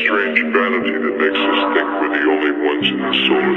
strange vanity that makes us think we're the only ones in the solar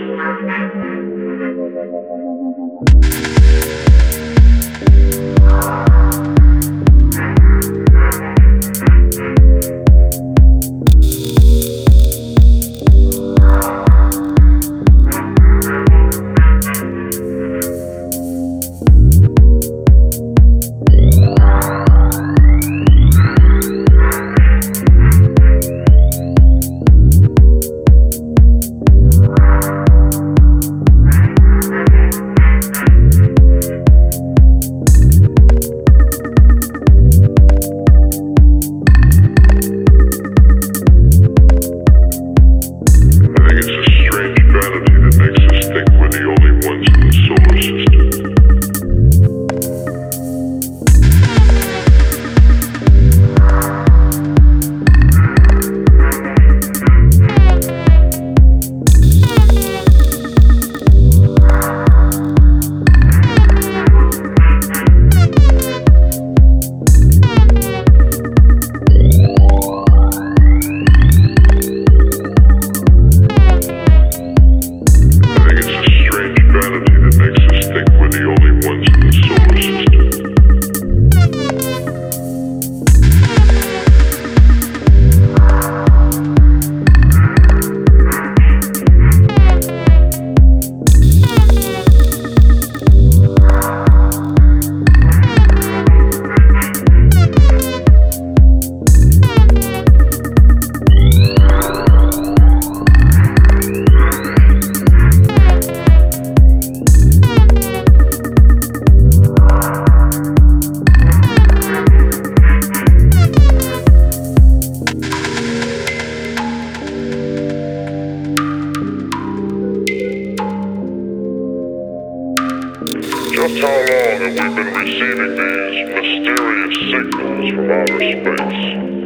Just how long have we been receiving these mysterious signals from outer space?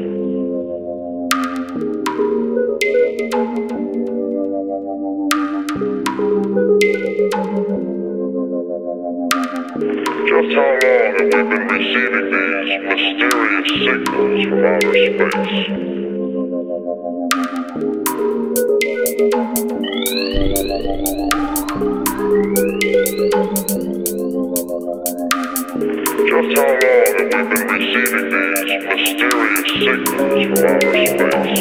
Just how long have we been receiving these mysterious signals from outer space? Just how long have we been receiving these mysterious signals from outer space?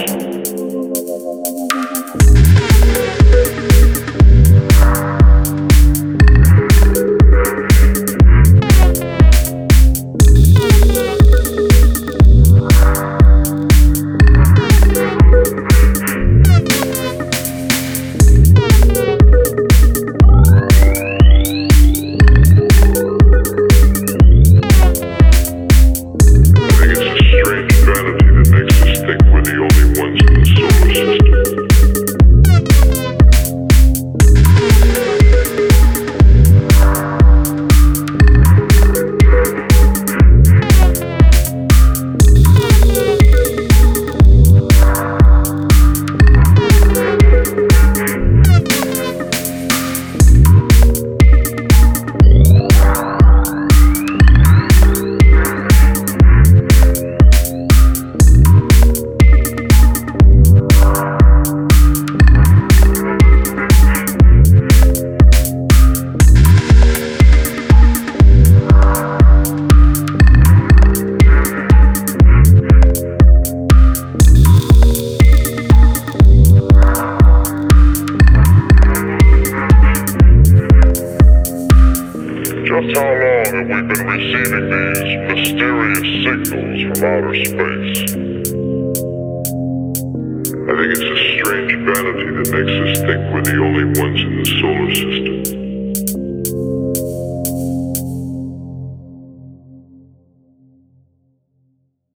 Just how long have we been receiving these mysterious signals from outer space? I think it's a strange vanity that makes us think we're the only ones in the solar system.